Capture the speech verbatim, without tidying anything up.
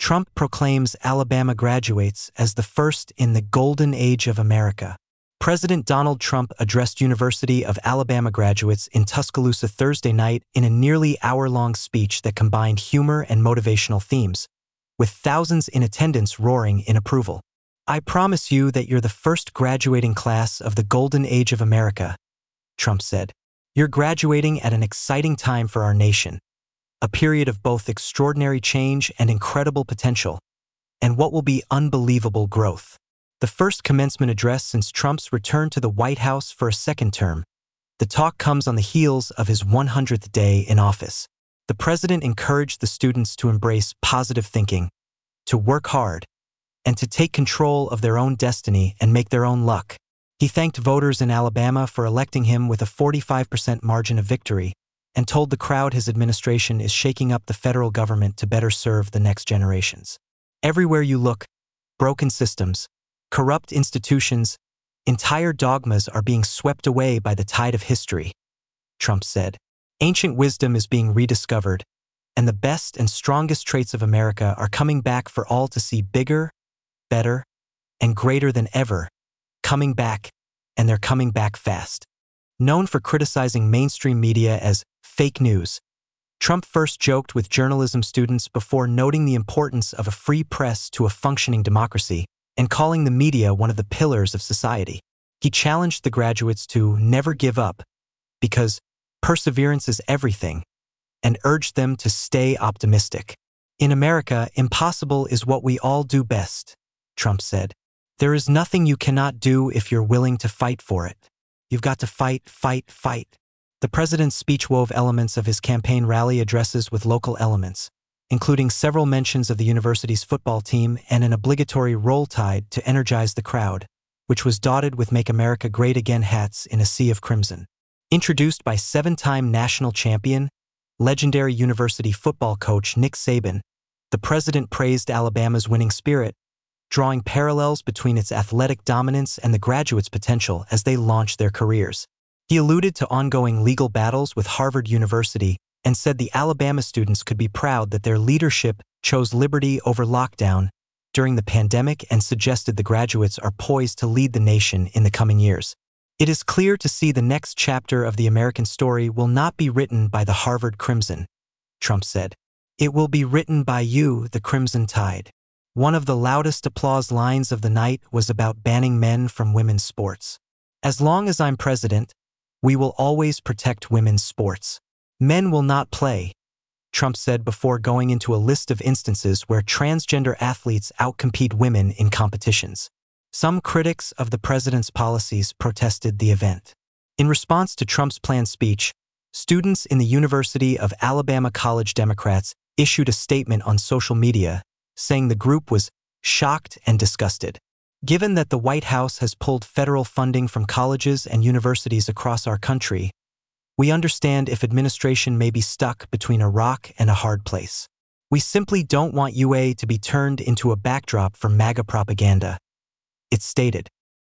Trump proclaims Alabama graduates as the first in the golden age of America. President Donald Trump addressed University of Alabama graduates in Tuscaloosa Thursday night in a nearly hour-long speech that combined humor and motivational themes, with thousands in attendance roaring in approval. "I promise you that you're the first graduating class of the golden age of America," Trump said. "You're graduating at an exciting time for our nation, a period of both extraordinary change and incredible potential, and what will be unbelievable growth." The first commencement address since Trump's return to the White House for a second term, the talk comes on the heels of his one hundredth day in office. The president encouraged the students to embrace positive thinking, to work hard, and to take control of their own destiny and make their own luck. He thanked voters in Alabama for electing him with a forty-five percent margin of victory, and told the crowd his administration is shaking up the federal government to better serve the next generations. "Everywhere you look, broken systems, corrupt institutions, entire dogmas are being swept away by the tide of history," Trump said. "Ancient wisdom is being rediscovered, and the best and strongest traits of America are coming back for all to see bigger, better, and greater than ever, coming back, and they're coming back fast." Known for criticizing mainstream media as fake news, Trump first joked with journalism students before noting the importance of a free press to a functioning democracy and calling the media one of the pillars of society. He challenged the graduates to never give up, because perseverance is everything, and urged them to stay optimistic. "In America, impossible is what we all do best," Trump said. "There is nothing you cannot do if you're willing to fight for it. You've got to fight, fight, fight." The president's speech wove elements of his campaign rally addresses with local elements, including several mentions of the university's football team and an obligatory Roll Tide to energize the crowd, which was dotted with Make America Great Again hats in a sea of crimson. Introduced by seven-time national champion, legendary university football coach Nick Saban, the president praised Alabama's winning spirit, drawing parallels between its athletic dominance and the graduates' potential as they launch their careers. He alluded to ongoing legal battles with Harvard University and said the Alabama students could be proud that their leadership chose liberty over lockdown during the pandemic and suggested the graduates are poised to lead the nation in the coming years. "It is clear to see the next chapter of the American story will not be written by the Harvard Crimson," Trump said. "It will be written by you, the Crimson Tide." One of the loudest applause lines of the night was about banning men from women's sports. "As long as I'm president, we will always protect women's sports. Men will not play," Trump said before going into a list of instances where transgender athletes outcompete women in competitions. Some critics of the president's policies protested the event. In response to Trump's planned speech, students in the University of Alabama College Democrats issued a statement on social media, saying the group was shocked and disgusted. "Given that the White House has pulled federal funding from colleges and universities across our country, we understand if administration may be stuck between a rock and a hard place. We simply don't want U A to be turned into a backdrop for MAGA propaganda," it stated.